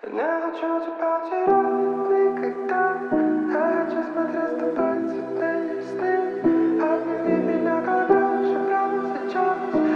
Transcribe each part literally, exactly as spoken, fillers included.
Не хочу тебя терять никогда. Я хочу смотреть с тобой цветные сны. Обними меня, как раньше, прямо сейчас.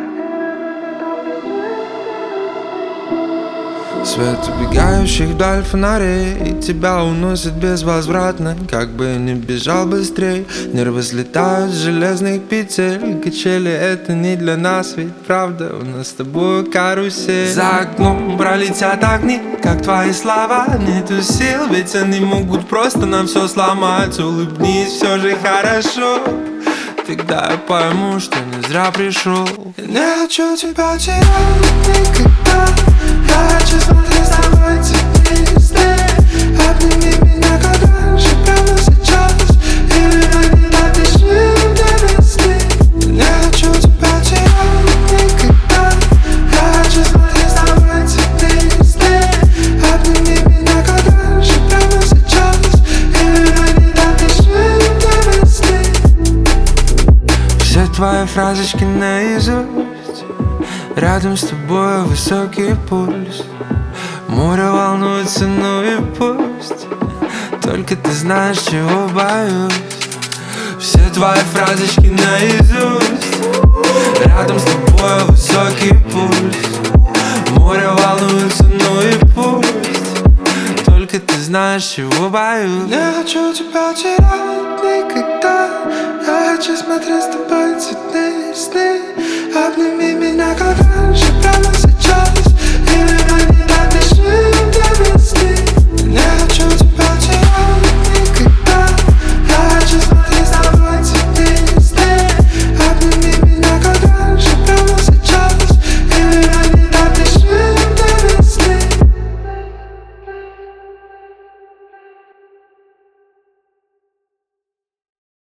Свет убегающих вдаль фонарей тебя уносит безвозвратно. Как бы ни бежал быстрей, нервы слетают с железных петель. Качели — это не для нас, ведь правда у нас с тобой карусель. За окном пролетят огни, как твои слова. Нету сил, ведь они могут просто нам все сломать. Улыбнись, все же хорошо. Тогда я пойму, что не зря пришел. Я не хочу тебя терять никогда. Я хочу смотреть с тобой цветные сны. Обними меня, как раньше, прямо сейчас. Или иногда пиши мне сны. Я не хочу тебя терять никогда. Я хочу смотреть с тобой цветные сны. Обними меня, как раньше, прямо сейчас. Или иногда пиши мне сны. Все твои фразочки наизусть. Рядом с тобой высокий пульс. Море волнуется, ну и пусть. Только ты знаешь, чего боюсь. Все твои фразочки наизусть. Рядом с тобой высокий пульс. Море волнуется, ну и пусть. Только ты знаешь, чего боюсь. Не хочу тебя терять никогда. Я хочу смотреть с тобой цветные сны. Обними меня, как раньше, прямо сейчас.